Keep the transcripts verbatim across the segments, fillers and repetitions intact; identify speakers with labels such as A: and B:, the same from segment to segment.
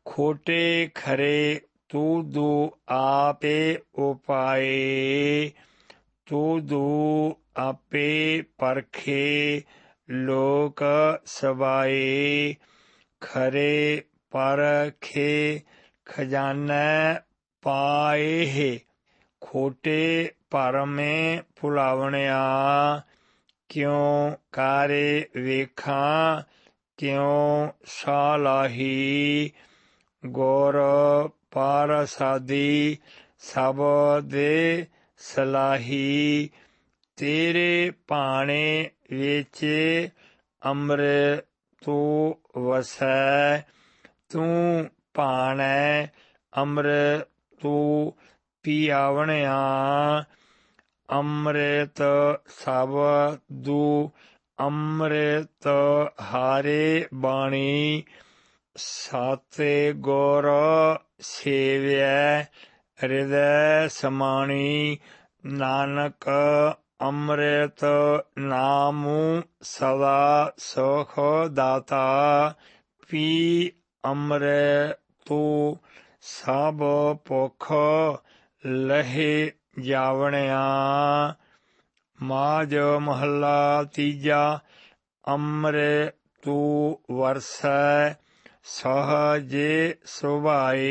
A: खोटे खरे तू दू आपे उपाए। तू दू आपे परखे लोक सबाए। खरे परखे खजाना पाए है। खोटे परमे भुलावणिया क्यों कारे वेखा क्यों सालाही। गौर पारसादी सब दे सलाही। तेरे पाने वेचे अमृत तू वसै। तू पानै अमृत तू पियावणिया। अमृत सब दू अमृत हारे बाणी। साते गौर सेव्य हृदय समाणी। नानक अमृत नामु सदा सुख दाता। पी अमृत तू सब भुख लहे जावणिया। माज महला तीजा अमृत तू वरसै सहजे सुभाए।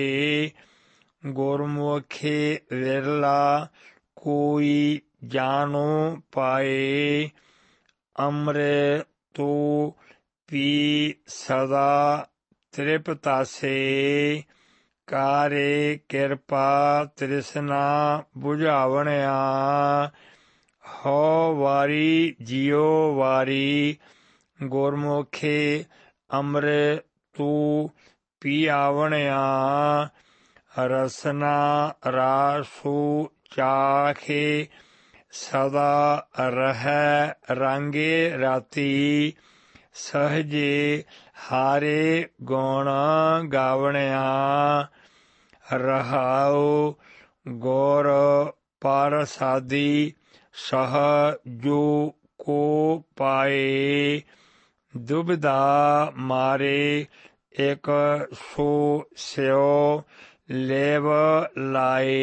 A: गुरमुखी विरला कोई जानो पाए। अमृत तू पी सदा तृप्तासे। कारे कृपा तृष्णा बुझावणिया। हो वारी जियो वारी गुरमुखी अमृत तू पियावणिया। रसना रासू चाखे सदा रहै रांगे राती। सहजे हारे गुण गावणिया। रहाओ गौर पारसादी सह जो को पाए। दुविधा मारे एक सो स्यो लेव लाए।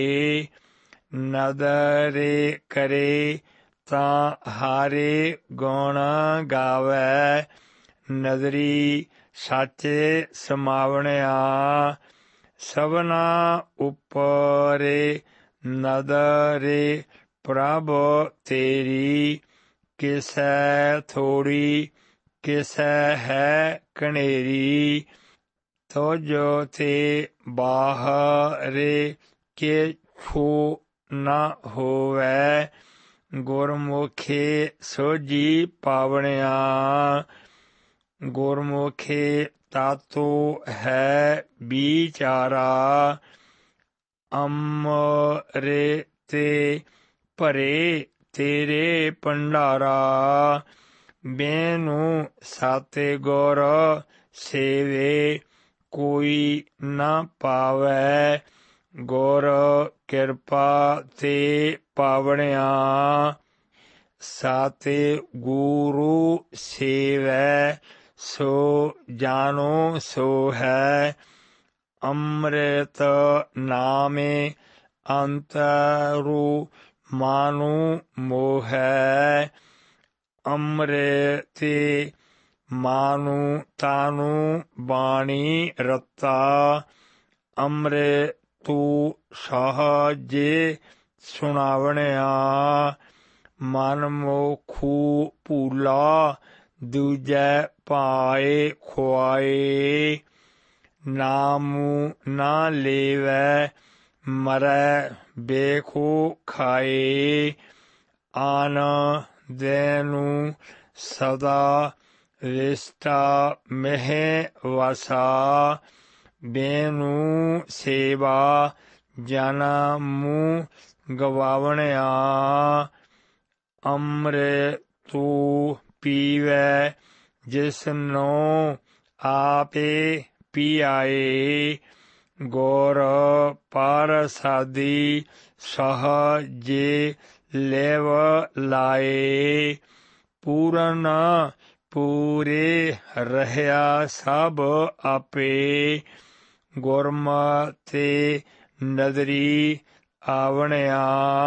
A: नदरे करे ता हारे गुण गावै। नदरी साचे समावणिया। सबना उपरे नदरे प्रभ तेरी। किसै थोड़ी किसै है कनेरी। तुझ ते बाहरे के छू न होवै। गुरमुखी सोझी पावणिया। गुरमुखी तातू है बिचारा। अमृत ते भरे तेरे भंडारा। बेनू साते गौर सेवे कोई न पावै। गौर कृपा ते पावणिया। साते गुरु सेवै सो जानो सो है। अमृत नामे अंतरु मानु मोहै। अमृत मानु तानु बाणी रता। अमृत तू सहजे सुनावणिया। मन मोखू भूला दूजै पाए खुआए। नामू ना लेवै मरै बेखो खाए। आन देनु सदा विष्टा मेह वसा। बेनु सेवा जनमु गवावणिया। अमृत तू पीवै जिसनो आपे पियाए। गौर पारसादी सहजे लेव लाए। पूरन पूरे रहया सब आपे। ਗੁਰਮਤਿ ਨਦਰੀ ਆਵਣਿਆ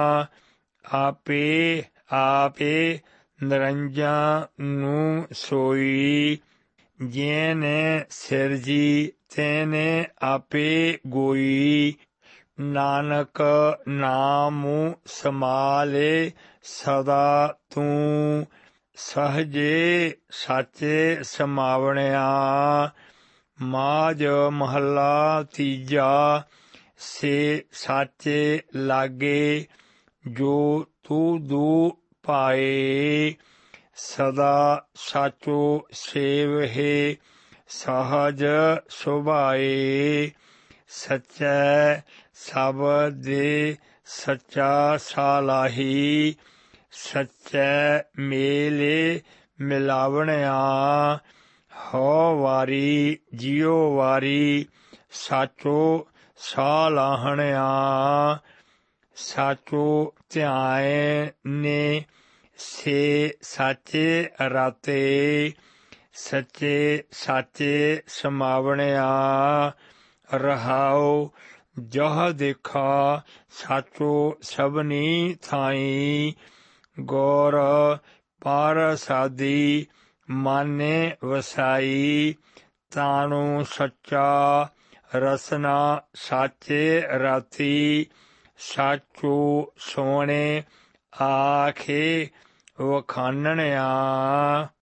A: ਆਪੇ ਆਪੇ ਨਿਰੰਜਨ ਨੂੰ ਸੋਈ ਜਿਹਨੇ ਸਿਰਜੀ ਤੈਨੇ ਆਪੇ ਗੋਈ ਨਾਨਕ ਨਾਮ ਸਮਾਲੇ ਸਦਾ ਤੂੰ ਸਹਜੇ ਸਾਚੇ ਸਮਾਵਣਿਆ ਮਾਝ ਮਹੱਲਾ ਤੀਜਾ ਸੇ ਸਾਚੇ ਲਾਗੇ ਜੋ ਤੂ ਦੂ ਪਾਏ ਸਦਾ ਸਾਚੋ ਸੇਵਹਿ ਸਹਜ ਸੁਭਾਏ ਸਚੈ ਸ਼ਬਦ ਦੇ ਸੱਚਾ ਸਾਲਾਹੀ ਸਚੈ ਮੇਲੇ ਮਿਲਾਵਣਿਆ ਹੋ ਵਾਰੀ ਜਿਉ ਵਾਰੀ ਸਾਚੋ ਸਾਲਾਹਣਿਆ ਸਾਚੋ ਧਿਆਏ ਨੇ ਸੇ ਸਾਚੇ ਰਾਤੇ ਸੱਚੇ ਸਾਚੇ ਸਮਾਵਣਿਆ ਰਹਾਉ ਜਹ ਦੇਖਾ ਸਾਚੋ ਸਭਨੀ ਥਾਈ ਗੌਰ ਪਾਰਸਾਦੀ ਮਾਨੇ ਵਸਾਈ ਤਾਣੂ ਸੱਚਾ ਰਸਨਾ ਸਾਚੇ ਰਾਤੀ ਸਾਚੋ ਸੋਹਣੇ ਆਖੇ ਵਖਾਨਣਿਆ।